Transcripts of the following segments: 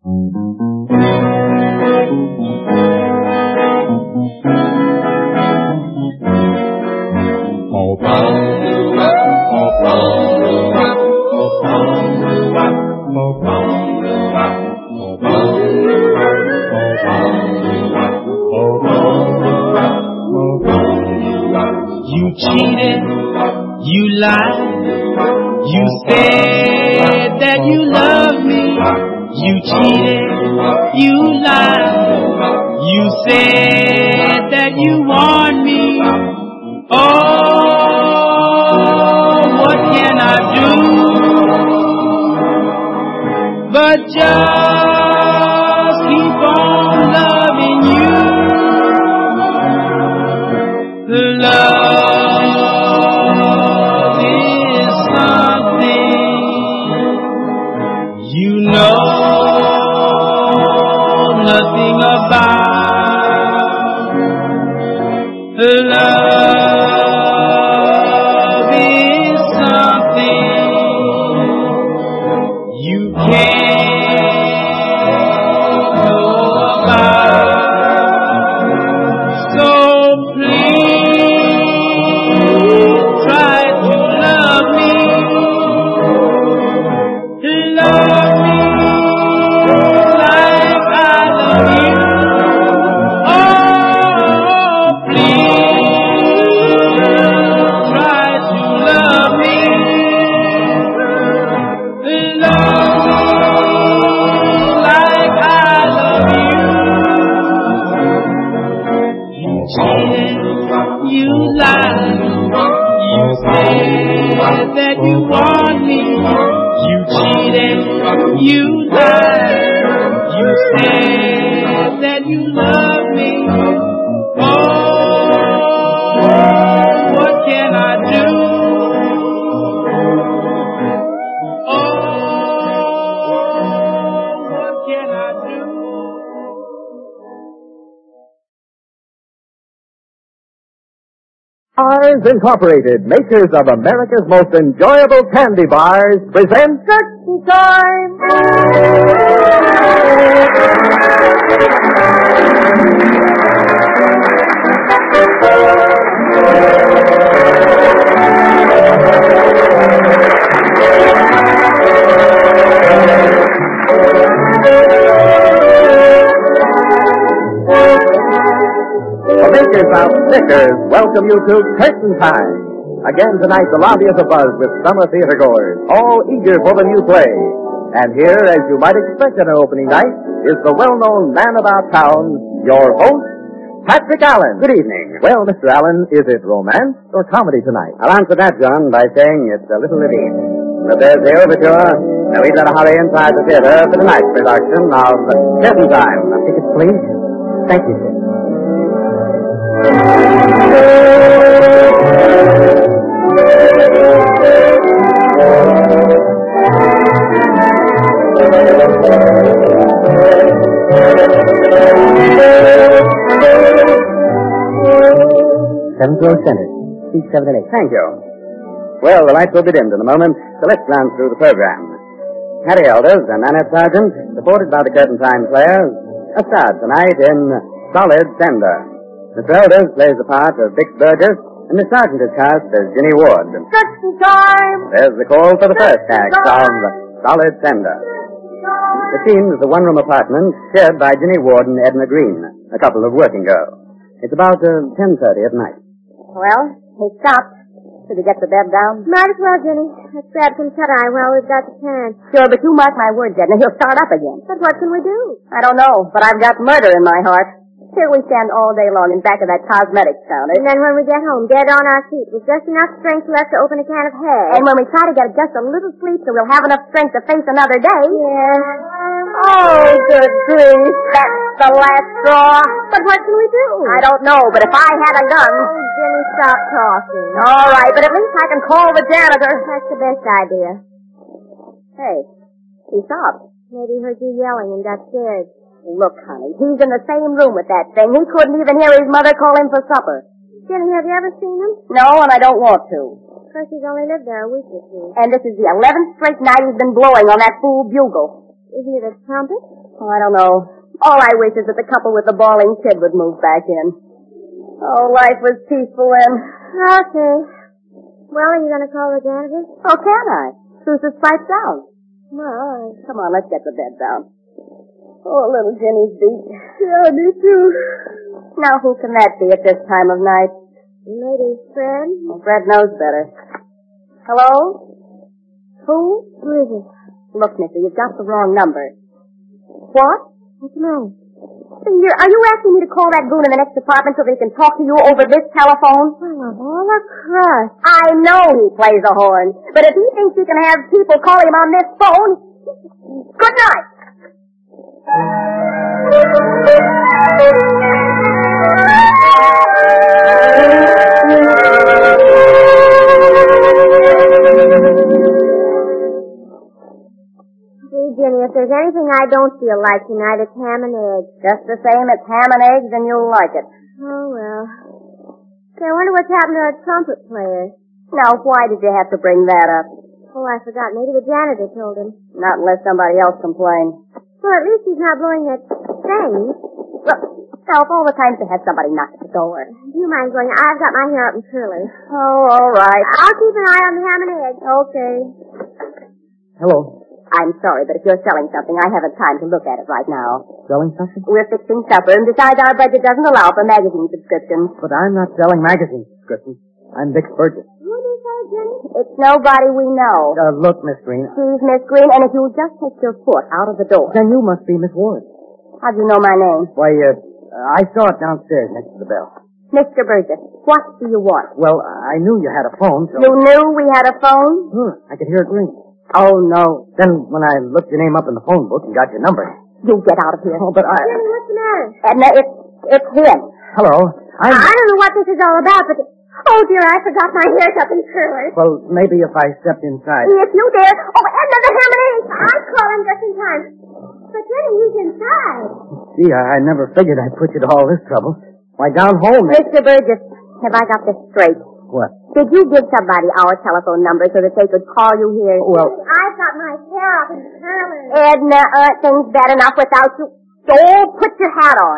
You cheated, you lied, you said that you love me. You cheated, you lied, you said that you want me. Oh, what can I do but just keep on loving you? Love is something you know nothing about. Love is something you can't know about. So please try to love me. Love me like I love you. Oh, please try to love me. Love me like I love you. You cheated, you lied, you said that you want me. You cheated, you lied, you said that you love me. Oh, what can I do? Oh, what can I do? Mars Incorporated, makers of America's most enjoyable candy bars, present Curtain Time! The makers of Snickers welcome you to Curtain Time. Again tonight, the lobby is abuzz with summer theater goers, all eager for the new play. And here, as you might expect on an opening night, is the well-known man about town, your host, Patrick Allen. Good evening. Well, Mr. Allen, is it romance or comedy tonight? I'll answer that, John, by saying it's a little of each. But there's the overture. Now we'd better hurry inside the theater for tonight's production of Curtain Time. Tickets, please. Thank you, sir. Seventh row center, seat 7 and 8. Thank you. Well, the lights will be dimmed in a moment, so let's glance through the program. Harry Elders and Annette Sargent, supported by the Curtain Time players, are starred tonight in Solid Tender. Mr. Elders plays the part of Vic Burgess, and Miss Sargent is cast as Ginny Ward. Curtain Time! There's the call for the first act of Solid Tender. The scene is the one-room apartment shared by Ginny Ward and Edna Green, a couple of working girls. It's about 10:30 at night. Well, he stopped. Should we get the bed down? Might as well, Jenny. That Brad can cut eye while we've got the chance. Sure, but you mark my words, Edna, he'll start up again. But what can we do? I don't know, but I've got murder in my heart. Here we stand all day long in back of that cosmetics counter. And then when we get home, dead on our feet, with just enough strength left to open a can of hair. And when we try to get just a little sleep so we'll have enough strength to face another day. Yeah. Oh, good grief. That's the last straw. But what can we do? I don't know, but if I had a gun... Oh, Jenny, stop talking. All right, but at least I can call the janitor. That's the best idea. Hey, he stopped. Maybe he heard you yelling and got scared. Look, honey, he's in the same room with that thing. He couldn't even hear his mother call him for supper. Jenny, have you ever seen him? No, and I don't want to. Of course, he's only lived there a week or two. And this is the 11th straight night he's been blowing on that fool bugle. Isn't it a trumpet? Oh, I don't know. All I wish is that the couple with the bawling kid would move back in. Oh, life was peaceful then. Okay. Well, are you going to call the janitor? Oh, can I? Susan's pipes down. Well, Come on, let's get the bed down. Oh, little Jenny's beat. Yeah, me too. Now, who can that be at this time of night? maybe Fred? Well, Fred knows better. Hello? Who? Who is it? Look, mister, you've got the wrong number. What? What's the matter? Are you asking me to call that goon in the next apartment so that he can talk to you over this telephone? Well, of all the crust. I know he plays a horn, but if he thinks he can have people calling him on this phone, good night. Gee, Jenny, if there's anything I don't feel like tonight, it's ham and eggs. Just the same, it's ham and eggs, and you'll like it. Oh, well. Say, I wonder what's happened to our trumpet player. Now, why did you have to bring that up? Oh, I forgot. Maybe the janitor told him. Not unless somebody else complained. Well, at least he's not blowing that thing. Look, now, of all the times to have somebody knock at the door. Do you mind going? I've got my hair up in curly. Oh, all right. I'll keep an eye on the ham and eggs. Okay. Hello. I'm sorry, but if you're selling something, I haven't time to look at it right now. Selling something? We're fixing supper, and besides, our budget doesn't allow for magazine subscriptions. But I'm not selling magazine subscriptions. I'm Vic Burgess. Who did you say, Jenny? It's nobody we know. Look, Miss Green. She's Miss Green, and if you'll just take your foot out of the door. Then you must be Miss Ward. How'd you know my name? Why, I saw it downstairs next to the bell. Mr. Burgess, what do you want? Well, I knew you had a phone, so... You knew we had a phone? I could hear it ring. Oh, no. Then when I looked your name up in the phone book and got your number... You get out of here. Oh, but I... Jenny, what's the matter? Edna, it's him. Hello. I don't know what this is all about, but... Oh, dear, I forgot my hair's up in curly. Well, maybe if I stepped inside. If you dare... Oh, Edna, the ham and eggs! I'll call him just in time. But Jenny, he's inside. Gee, I never figured I'd put you to all this trouble. Why, down home... Mr. Burgess, have I got this straight? What? Did you give somebody our telephone number so that they could call you here? Well... I've got my hair up in curly. Edna, aren't things bad enough without you? Oh, put your hat on.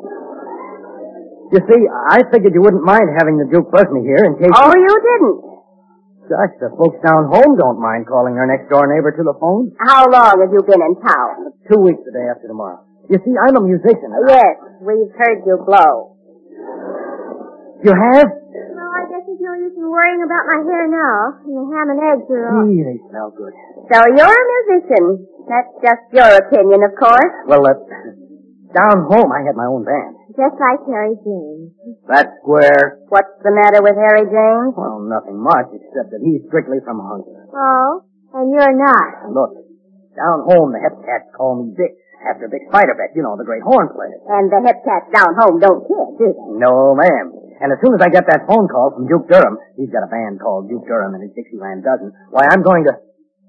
You see, I figured you wouldn't mind having the Duke buzz me here in case... Oh, you didn't? Gosh, the folks down home don't mind calling their next-door neighbor to the phone. How long have you been in town? 2 weeks the day after tomorrow. You see, I'm a musician. Yes, we've heard you blow. You have? Well, I guess there's no use in worrying about my hair now. And the ham and eggs are all... Gee, they smell good. So you're a musician. That's just your opinion, of course. Well, down home I had my own band. Just like Harry James. That's square. What's the matter with Harry James? Well, nothing much, except that he's strictly from Hunger. Oh, and you're not. Look, down home the hep cats call me Vic, after Vic Spiderbeck, you know, the great horn player. And the hip cats down home don't care, do they? No, ma'am. And as soon as I get that phone call from Duke Durham, he's got a band called Duke Durham and his Dixieland Dozen, why, I'm going to...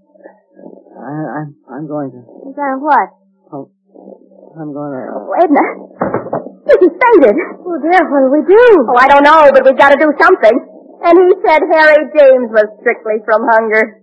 I'm going to... Is that what? Oh, I'm going to... Oh, Edna, he's fainted. Oh, dear, what do we do? Oh, I don't know, but we've got to do something. And he said Harry James was strictly from Hunger.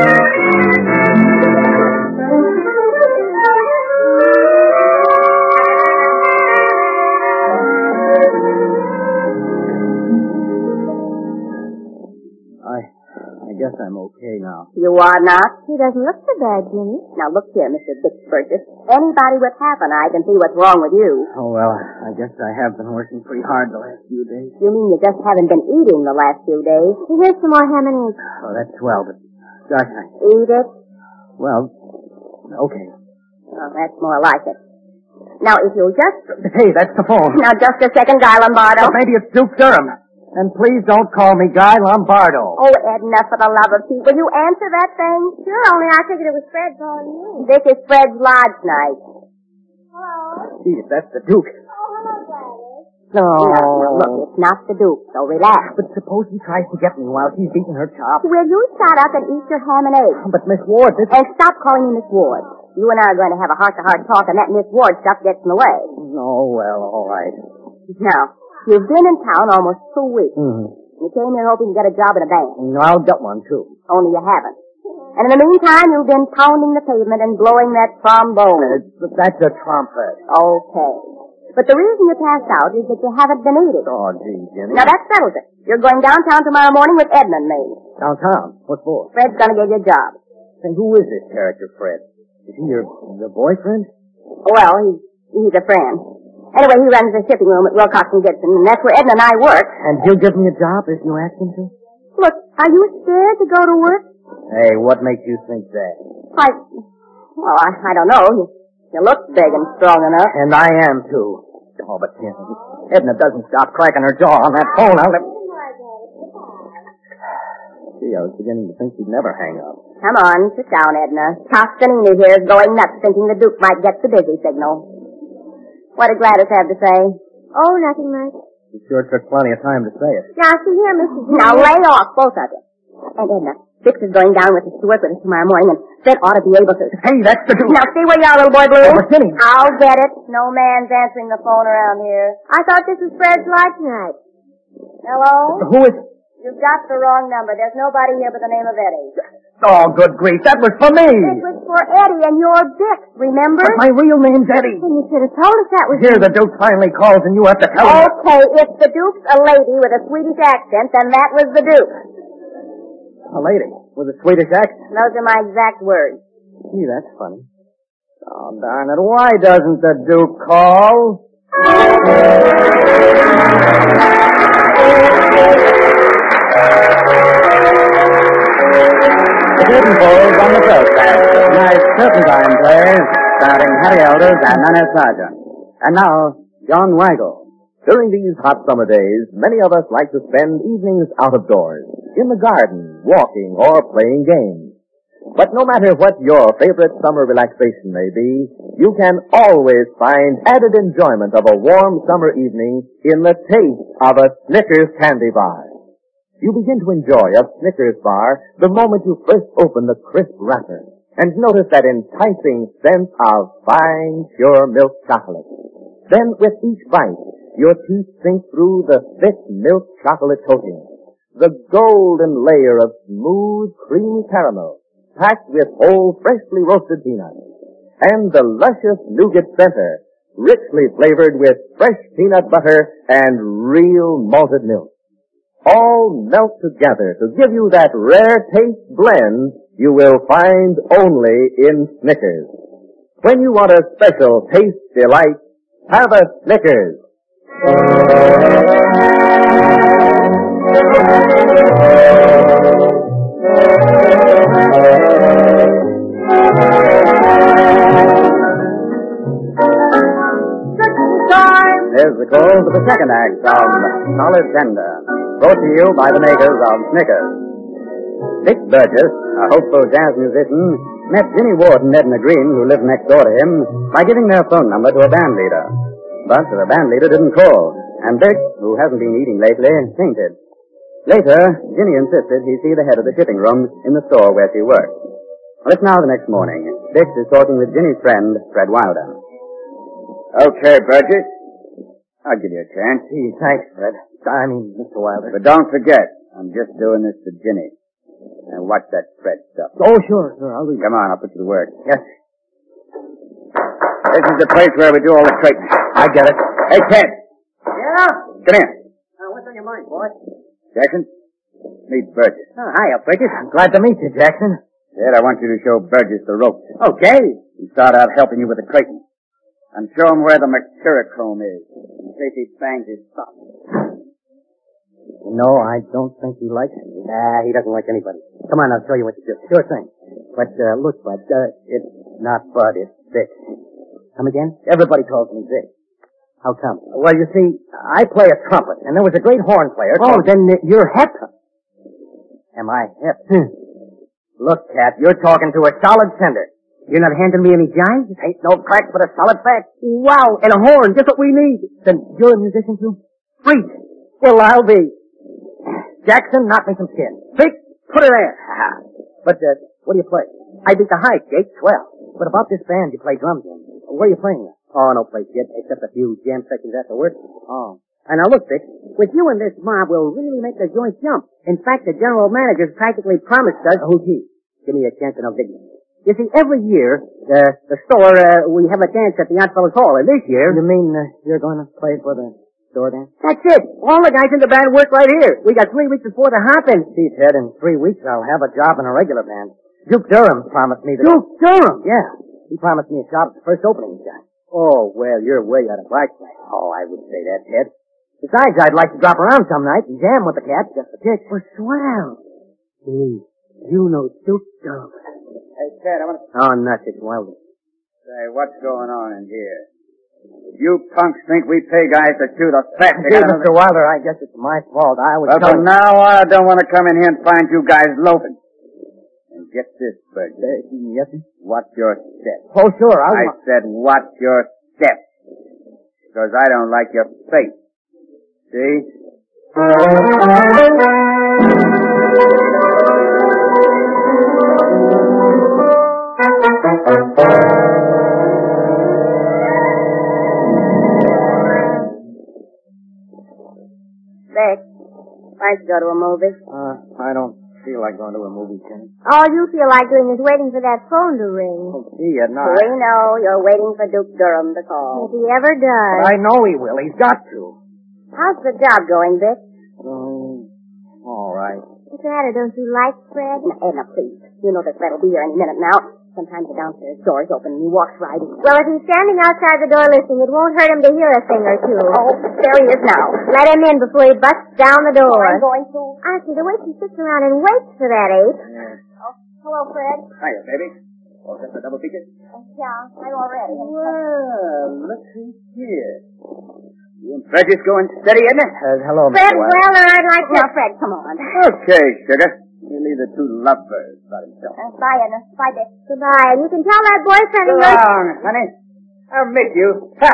I guess I'm okay now. You are not? He doesn't look so bad, Jimmy. Now, look here, Mr. Vic Burgess. Anybody with half an eye can see what's wrong with you. Oh, well, I guess I have been working pretty hard the last few days. You mean you just haven't been eating the last few days? Here's some more ham and eggs. Oh, that's swell, but gosh, Eat it? well, okay. Oh, that's more like it. Now, if you'll just... Hey, that's the phone. Now, just a second, Guy Lombardo. But maybe it's Duke Durham. And please don't call me Guy Lombardo. Oh, Edna, for the love of Pete, will you answer that thing? Sure, only I figured it was Fred calling you. This is Fred's lodge night. Hello? Gee, if that's the Duke. Oh, hello, Gladys. No. Now, look, it's not the Duke, so relax. But suppose he tries to get me while she's beating her chop. Will you shut up and eat your ham and eggs? But Miss Ward, this... And stop calling me Miss Ward. You and I are going to have a heart-to-heart talk, and that Miss Ward stuff gets in the way. Oh, well, all right. Now, you've been in town almost 2 weeks. Mm-hmm. You came here hoping to get a job in a bank. No, I'll get one, too. Only you haven't. And in the meantime, you've been pounding the pavement and blowing that trombone. That's a trumpet. Okay. But the reason you passed out is that you haven't been eating. Oh, gee, Jenny. Now, that settles it. You're going downtown tomorrow morning with Edna and me. Downtown? What for? Fred's going to give you a job. Then who is this character, Fred? Is he your boyfriend? Well, he's a friend. Anyway, he runs the shipping room at Wilcox and Gibson, and that's where Edna and I work. And he'll give me a job if you ask him to? Look, are you scared to go to work? Hey, what makes you think that? I don't know. You look big and strong enough. And I am, too. Oh, but Jenny, Edna doesn't stop cracking her jaw on that phone. Gee, I was beginning to think she'd never hang up. Come on, sit down, Edna. Toscanini here is going nuts thinking the Duke might get the busy signal. What did Gladys have to say? Oh, nothing much. She sure took plenty of time to say it. Now, see here, Mrs. Now, lay off, both of you. And Edna, Fix is going down with us to work with us tomorrow morning, and Fred ought to be able to... Hey, that's the Duke. Now, stay where you are, little boy Blue. Oh, but Jenny. I'll get it. No man's answering the phone around here. I thought this was Fred's light tonight. Hello? Who is it? You've got the wrong number. There's nobody here by the name of Eddie. Oh, good grief. That was for me. It was for Eddie and your Dick, remember? But my real name's Eddie. Then you should have told us that was Here, the Duke finally calls, and you have to tell him. Okay, if the Duke's a lady with a Swedish accent, then that was the Duke. A lady with a Swedish accent. Those are my exact words. Gee, that's funny. Oh, darn it. Why doesn't the Duke call? The curtain falls on the first act of tonight's Turpentine plays, starring Harry Elders and Nanette Sargent. And now, John Weigel. During these hot summer days, many of us like to spend evenings out of doors, in the garden, walking, or playing games. But no matter what your favorite summer relaxation may be, you can always find added enjoyment of a warm summer evening in the taste of a Snickers candy bar. You begin to enjoy a Snickers bar the moment you first open the crisp wrapper and notice that enticing scent of fine, pure milk chocolate. Then, with each bite, your teeth sink through the thick milk chocolate coating, the golden layer of smooth, creamy caramel, packed with whole, freshly roasted peanuts, and the luscious nougat center, richly flavored with fresh peanut butter and real malted milk. All melt together to give you that rare taste blend you will find only in Snickers. When you want a special taste delight, have a Snickers. Here's the call to the second act of Solid Tender, brought to you by the makers of Snickers. Dick Burgess, a hopeful jazz musician, met Ginny Ward and Edna Green, who lived next door to him, by giving their phone number to a band leader. But the band leader didn't call, and Dick, who hasn't been eating lately, fainted. Later, Ginny insisted he see the head of the shipping room in the store where she worked. Well, it's now the next morning. Dick is talking with Ginny's friend, Fred Wilder. Okay, Burgess. I'll give you a chance. Gee, thanks, Fred. Mr. Wilder. But don't forget, I'm just doing this for Ginny. Now watch that Fred stuff. Oh, sure. I'll do it. Come on, I'll put you to work. Yes. This is the place where we do all the trading. I get it. Hey, Ted. Yeah? Come here. What's on your mind, boy? Jackson, meet Burgess. Oh, hiya, Burgess. I'm glad to meet you, Jackson. Ted, I want you to show Burgess the ropes. Okay. He start out helping you with the crating. And show him where the mercurochrome is, in case he bangs his stop. No, I don't think he likes me. Nah, he doesn't like anybody. Come on, I'll show you what to do. Sure thing. But, look, Bud, it's not Bud, it's Dick. Come again? Everybody calls me Dick. How come? Well, you see, I play a trumpet, and there was a great horn player. Oh, then you're hip. Am I hip? Look, Cat, you're talking to a solid sender. You're not handing me any jive? Ain't no crack but a solid fact. Wow, and a horn, just what we need. Then you're a musician too? Freak. Well, I'll be. Jackson, knock me some skin. Freak, put it there. But, what do you play? I beat the high, Jake. Swell. But about this band you play drums in, where are you playing? Oh, no place yet, except a few jam sessions afterwards. Oh. And now look, Dick, with you and this mob, we'll really make the joint jump. In fact, the general manager's practically promised us... Who's he? give me a chance to know dignity. You see, every year, the store, we have a dance at the Aunt Fellows Hall, and this year... You mean you're going to play for the store dance? That's it. All the guys in the band work right here. We got 3 weeks before the hopping. See, Ted, in 3 weeks I'll have a job in a regular band. Duke Durham promised me that... Duke Durham? Yeah. He promised me a job at the first opening he got. Oh, well, you're way out of my class. Oh, I wouldn't say that, Ted. Besides, I'd like to drop around some night and jam with the cats just for kicks. Well, swell. Gee, you know Duke Durham. Hey, Ted, I want to... Oh, nuts, it's Wilder. Say, what's going on in here? You punks think we pay guys to chew the fat. Gee, Mr. Wilder, I guess it's my fault. I was Well, from now on, I don't want to come in here and find you guys loafing. And get this, Bert. Yes, sir? Watch your step. Oh, sure, I said watch your step. Because I don't like your face. See? Beck, why don't you go to a movie? I don't feel like going to a movie, Jenny. All you feel like doing is waiting for that phone to ring. Oh, gee, Edna. We know you're waiting for Duke Durham to call. If he ever does. I know he will. He's got to. How's the job going, Vic? All right. What's the matter? Don't you like Fred? Edna, please. You know that Fred will be here any minute now. Sometimes the downstairs door is open and he walks right in. Well, if he's standing outside the door listening, it won't hurt him to hear a thing or two. Oh, there he is now. Let him in before he busts down the door. I'm going to. Archie, the way she sits around and waits for that ape. Oh, hello, Fred. Hiya, baby. Oh, just a double feature? Yeah, I'm all ready. Well, look who's here. You and Fred just going steady, isn't it? Hello, Fred Mr. Wilder. Weller, I'd like to... Now, Fred, come on. Okay, sugar. You leave the two lovebirds by themselves. Bye, Edna. Bye, Dick. Goodbye. And you can tell that boyfriend of So yours... long, honey. I'll miss you.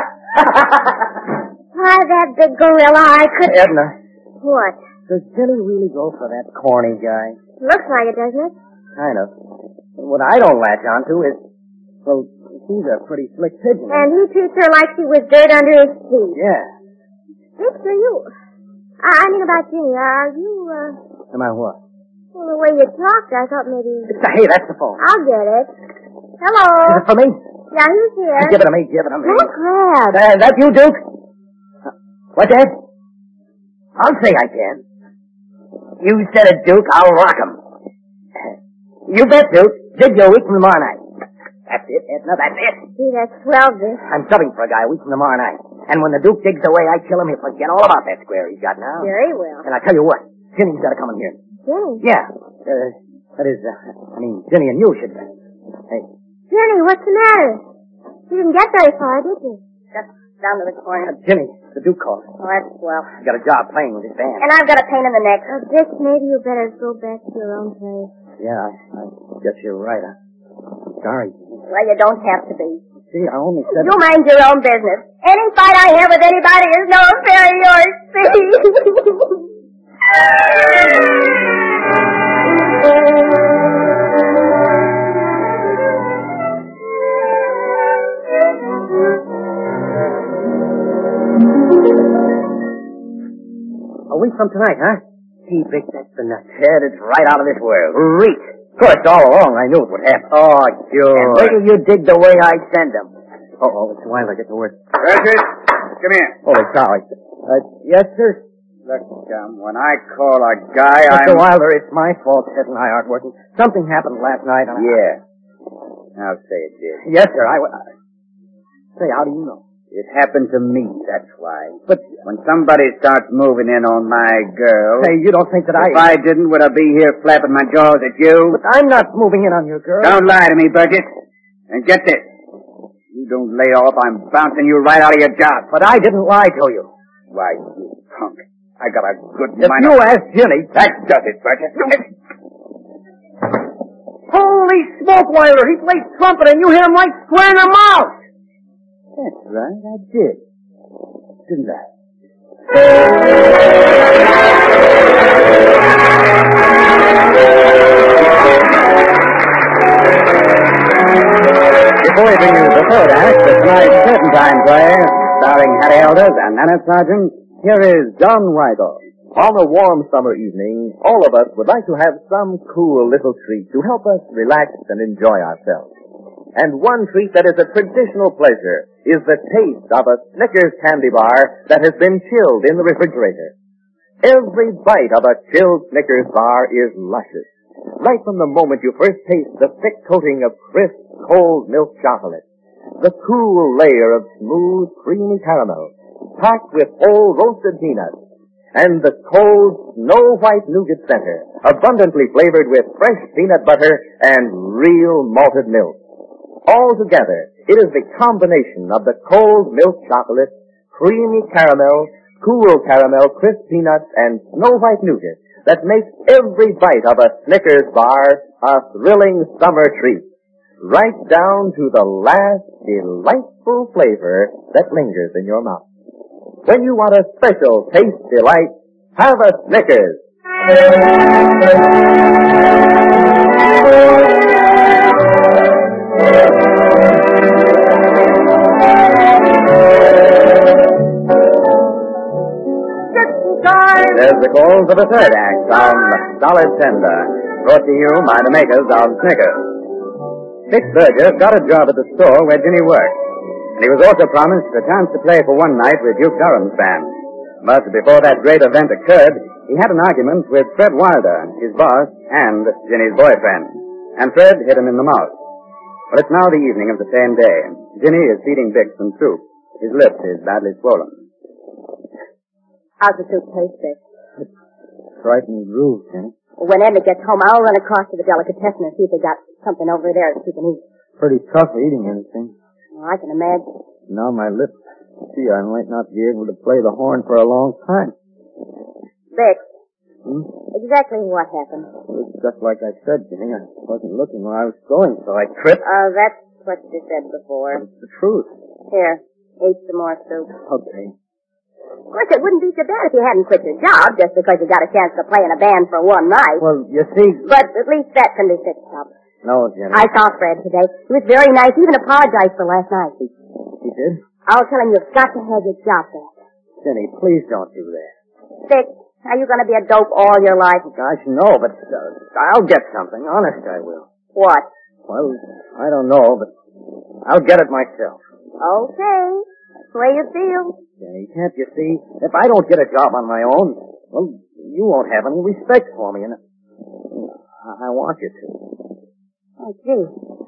Why, that big gorilla, I could... Edna, What? does Jenny really go for that corny guy? Looks like it, doesn't it? Kind of. What I don't latch onto is, well, she's a pretty slick pigeon. And he treats her like she was dirt under his feet. Yeah. Victor, you... I mean about Ginny, are you, Am I what? Well, the way you talked, I thought maybe... Hey, that's the phone. I'll get it. Hello? Is it for me? Yeah, he's here. Give it to me, give it to me. Oh, crap. That you, Duke? What's that? I'll say I can. You said it, Duke. I'll rock 'em. You bet, Duke. Dig you a week from tomorrow night. That's it, Edna, that's it. Gee, that's swell, Vic. I'm subbing for a guy a week from tomorrow night. And when the Duke digs away, I kill him. He'll forget all about that square he's got now. Very well. And I tell you what, Ginny's got to come in here. Jenny? Yeah. Ginny and you should. Hey. Jenny, what's the matter? You didn't get very far, did you? Just down to the corner. Ginny, the Duke called. Oh, that's swell. He got a job playing with his band. And I've got a pain in the neck. Oh, Dick, maybe you better go back to your own place. Yeah, I guess you're right. Sorry. Well, you don't have to be. See, I only said... You mind your own business. Any fight I have with anybody is no affair of yours, see? A week from tonight, huh? Gee, Vic, that's the nut. Ted, it's right out of this world. Reach. Of course, all along I knew it would happen. Oh, sure. And wait till you dig the way I send them. Oh, it's Wilder. Get to work. Burgess, come here. Holy cow. Yes, sir? Look, when I call a guy, Mr. Wilder, it's my fault Ted and I aren't working. Something happened last night. And Yeah. I'll say it did. Yes, sir. Say, how do you know? It happened to me, that's why. But... When somebody starts moving in on my girl... Say, you don't think that If I didn't, would I be here flapping my jaws at you? But I'm not moving in on your girl. Don't lie to me, Burgess. And get this. You don't lay off, I'm bouncing you right out of your job. But I didn't lie to you. Why, you punk. I got a good If mind. you ask Ginny... That does it, Burgess. Holy smoke, Wilder! He plays trumpet and you hit him right square in the mouth! That's right, I did. Didn't I? Before we bring you the third act of tonight's Curtain Time play, starring Hattie Elders and Nanette Sargent, here is John Weigel. On a warm summer evening, all of us would like to have some cool little treat to help us relax and enjoy ourselves. And one treat that is a traditional pleasure is the taste of a Snickers candy bar that has been chilled in the refrigerator. Every bite of a chilled Snickers bar is luscious, right from the moment you first taste the thick coating of crisp, cold milk chocolate, the cool layer of smooth, creamy caramel, packed with whole roasted peanuts, and the cold, snow-white nougat center, abundantly flavored with fresh peanut butter and real malted milk. Altogether, it is the combination of the cold milk chocolate, creamy caramel, cool caramel, crisp peanuts, and snow-white nougat that makes every bite of a Snickers bar a thrilling summer treat, right down to the last delightful flavor that lingers in your mouth. When you want a special taste delight, have a Snickers. There's the calls of the third act of Solid Tender, brought to you by the makers of Snickers. Dick Burgess got a job at the store where Ginny worked, and he was also promised a chance to play for one night with Duke Durham's band. But before that great event occurred, he had an argument with Fred Wilder, his boss, and Ginny's boyfriend. And Fred hit him in the mouth. Well, it's now the evening of the same day. Ginny is feeding Dick some soup. His lip is badly swollen. How's the soup taste, Dick? Frightening groove, Jenny. When Edna gets home, I'll run across to the delicatessen and see if they got something over there that she can eat. Pretty tough eating anything. Oh, I can imagine. Now my lips. Gee, I might not be able to play the horn for a long time. Dick, exactly what happened? It's just like I said, Jenny. I wasn't looking where I was going, so I tripped. That's what you said before. It's the truth. Here, eat some more soup. Okay. Of course, it wouldn't be so bad if you hadn't quit your job just because you got a chance to play in a band for one night. Well, you see... But at least that can be fixed up. No, Jenny. I saw Fred today. He was very nice. He even apologized for last night. He did? I'll tell him you've got to have your job back. Jenny, please don't do that. Dick, are you going to be a dope all your life? Gosh, no, but I'll get something. Honest, I will. What? Well, I don't know, but I'll get it myself. Okay. That's the way you feel. Jenny, can't you see? If I don't get a job on my own, well, you won't have any respect for me, and I want you to. Oh, gee.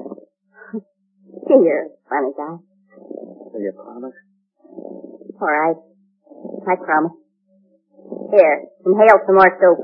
Gee, you're a funny guy. Do you promise? All right. I promise. Here, inhale some more soup.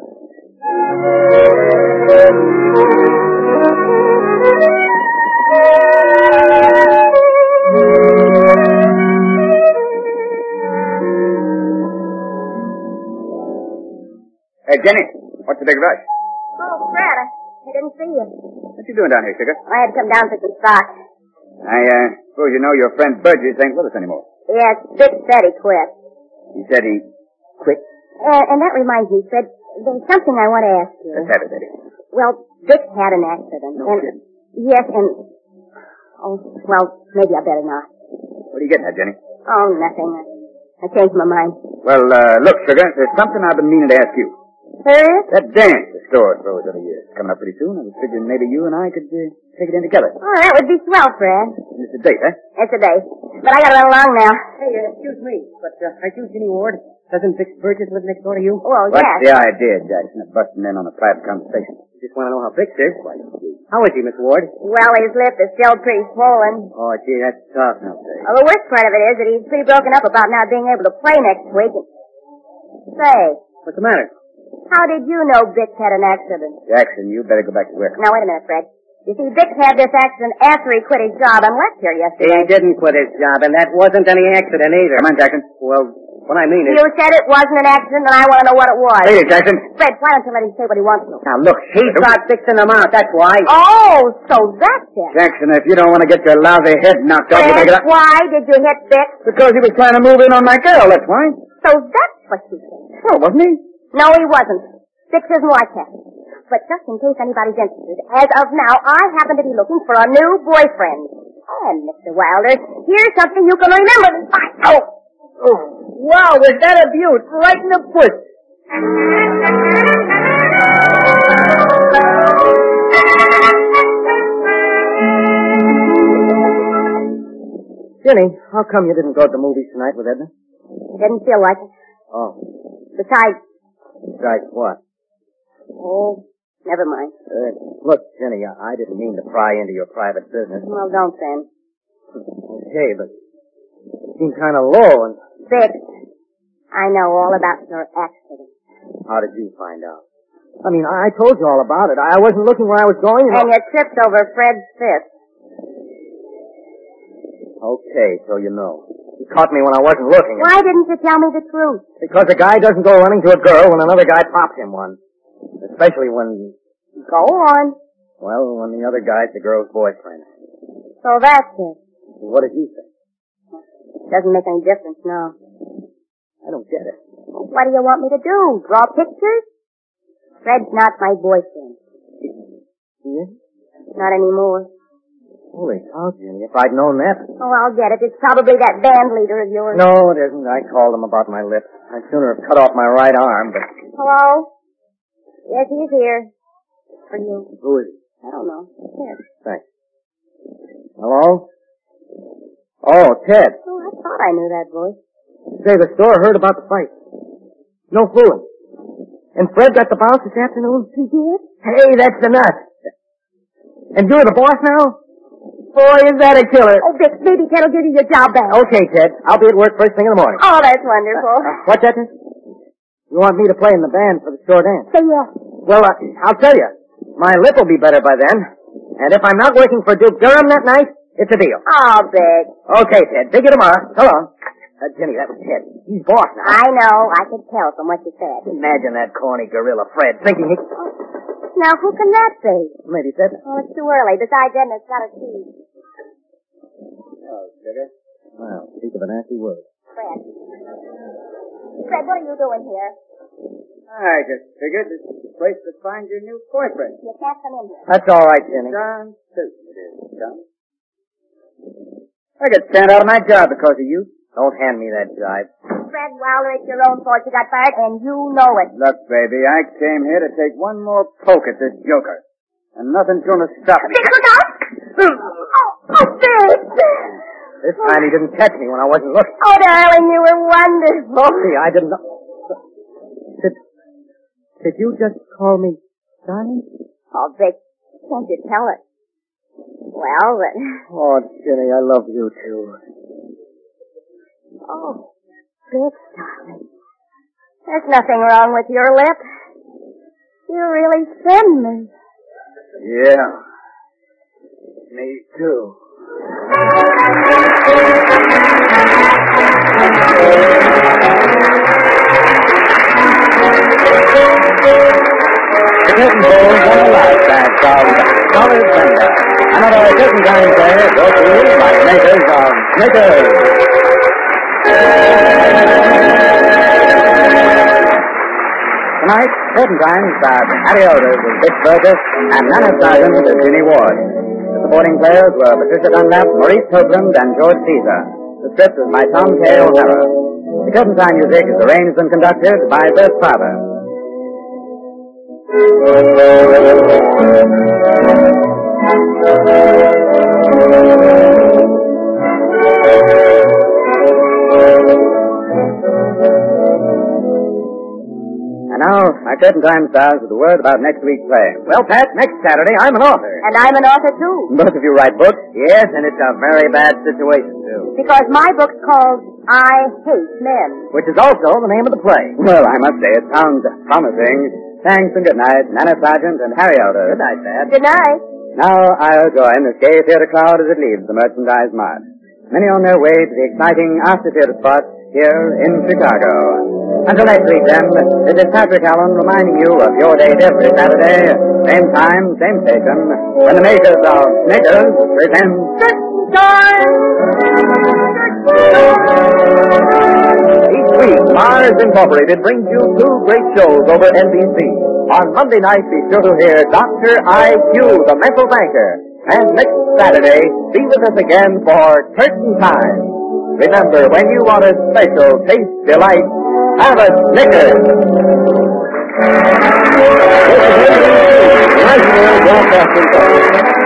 Hey, Jenny, what's the big rush? Oh, Fred, I didn't see you. What you doing down here, sugar? I had to come down for some stock. I suppose you know your friend Burgess ain't with us anymore. Yes, Dick said he quit. He said he quit? And that reminds me, Fred, there's something I want to ask you. Let's have it, Eddie. Well, Dick had an accident. No kidding. Yes, and... Oh, well, maybe I better not. What are you getting at, Jenny? Oh, nothing. I changed my mind. Well, look, sugar, there's something I've been meaning to ask you. There is? That dance the store throws every year. It's coming up pretty soon. I was figuring maybe you and I could take it in together. Oh, that would be swell, Fred. It's a date, eh? It's a day. But I gotta run along now. Hey, excuse me, but aren't you Ginny Ward? Doesn't Vic Burgess live next door to you? Well, What's yes. the idea, Jackson, of busting in on a private conversation? Just want to know how Vic is. How is he, Miss Ward? Well, his lip is still pretty swollen. Oh, gee, that's tough, now, say. Well, the worst part of it is that he's pretty broken up about not being able to play next week. Say, What's the matter? how did you know Vic had an accident? Jackson, you better go back to work. Now, wait a minute, Fred. You see, Vic had this accident after he quit his job and left here He yesterday. didn't quit his job, and that wasn't any accident either. Come on, Jackson. Well, what I mean is... You said it wasn't an accident, and I want to know what it was. Hey, Jackson. Fred, why don't you let him say what he wants to? Now, look, He thought fixing them out, that's why. Oh, so that's it. Jackson, if you don't want to get your lousy head knocked off, you Fred, make it up. why did you hit Vic? Because he was trying to move in on my girl, that's why. So that's what you said. Well, wasn't he? No, he wasn't. Vic isn't like that. But just in case anybody's interested, as of now, I happen to be looking for a new boyfriend. And, Mr. Wilder, here's something you can remember. Oh! Wow, was that a beaut? Right in the push. Jenny, how come you didn't go to the movies tonight with Edna? Didn't feel like it. Oh. Besides, Besides what? oh, never mind. Look, Jenny, I didn't mean to pry into your private business. Well, don't then. Okay, but you seem kind of low, and Vic, I know all about your accident. how did you find out? I mean, I told you all about it. I wasn't looking where I was going. And you tripped over Fred's fist. Okay, so you know. You caught me when I wasn't looking. Why didn't you tell me the truth? Because a guy doesn't go running to a girl when another guy pops him one. Especially when, Go on. well, when the other guy's the girl's boyfriend. So that's it. What did you say? Doesn't make any difference, no. I don't get it. What do you want me to do? Draw pictures? Fred's not my boyfriend. Yeah? Not anymore. Holy cow, Jenny, if I'd known that. Oh, I'll get it. It's probably that band leader of yours. No, it isn't. I called him about my lip. I'd sooner have cut off my right arm, but... Hello? Yes, he's here. For you. Who is he? I don't know. Here. Thanks. Hello? Oh, Ted. Oh, I thought I knew that voice. Say, the store heard about the fight. No fooling. And Fred got the bounce this afternoon? He did? Hey, that's the nut. And you're the boss now? Boy, is that a killer. Oh, Vic, maybe Ted will give you your job back. Okay, Ted. I'll be at work first thing in the morning. Oh, that's wonderful. What's that? You want me to play in the band for the store dance? Say yes. Well, I'll tell you. My lip will be better by then. And if I'm not working for Duke Durham that night, it's a deal. Oh, Vic. Okay, Ted. See you tomorrow. So long. Jenny, that was Ted. He's boss now. I know. I could tell from what you said. Imagine that corny gorilla Fred thinking he... Now, who can that be? Maybe Ted. Oh, it's too early. Besides, Edna's got a key. Oh, sugar. Well, speak of a nasty word. Fred. Fred, what are you doing here? I just figured this place to find your new boyfriend. You can't come in here. That's all right, Jenny. John Susan it is, John. I got sent out of my job because of you. Don't hand me that jive. Fred Wilder, it's your own fault you got fired, and you know it. Look, baby, I came here to take one more poke at this joker. And nothing's gonna stop me. Vic, look out! Oh, Vic! This time he didn't catch me when I wasn't looking. Oh, darling, you were wonderful. See, I didn't know. Did you just call me darling? Oh, Vic, can't you tell it? Well, then... Oh, Jenny, I love you, too. Oh, Vic, darling. There's nothing wrong with your lip. You really send me. Yeah. Me, too. The curtain falls on the last act of Solid Thunder. Another Curtain Time play brought to you by the makers of Snickers. Tonight, Curtain Time starred Harry Olders as Dick Burgess and Nana Sargent as Ginny Ward. The supporting players were Patricia Dunlap, Maurice Copeland, and George Caesar. The script was by Tom K. O'Hara. The Curtain Time music is arranged and conducted by Bert Farber. And now, our Curtain Time stars with a word about next week's play. Well, Pat, next Saturday, I'm an author. And I'm an author, too. Both of you write books? Yes, and it's a very bad situation, too. Because my book's called I Hate Men. Which is also the name of the play. Well, I must say, it sounds promising. Thanks and good night, Nana Sargent and Harry Elder. Good night, Pat. Good night. Now I'll join this gay theater crowd as it leaves the Merchandise Mart. Many on their way to the exciting after-theater spot here in Chicago. Until next week, then, this is Patrick Allen reminding you of your date every Saturday, same time, same station, when the makers of Snickers present Curtain Time! Each week, Mars Incorporated brings you two great shows over NBC. On Monday night, be sure to hear Dr. I.Q., the mental banker. And next Saturday, be with us again for Curtain Time. Remember, when you want a special taste delight, have a Snickers. National Broadcasting Company.